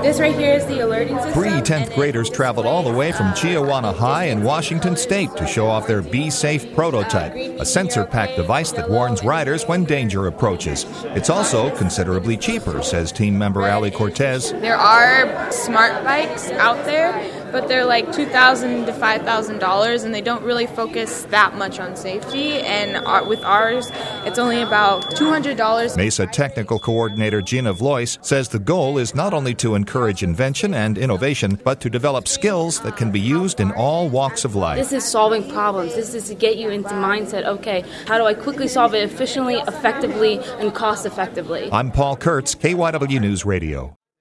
This right here is the alerting system. 3 10th graders traveled all the way from Chiawana High in Washington State to show off their Be Safe prototype, a sensor-packed device that warns riders when danger approaches. It's also considerably cheaper, says team member Ali Cortez. There are smart bikes out there, but they're like $2,000 to $5,000, and they don't really focus that much on safety. And with ours, it's only about $200. Mesa Technical Coordinator Gina Vlois says the goal is not only to encourage invention and innovation, but to develop skills that can be used in all walks of life. This is solving problems. This is to get you into mindset, okay, how do I quickly solve it efficiently, effectively, and cost effectively? I'm Paul Kurtz, KYW News Radio.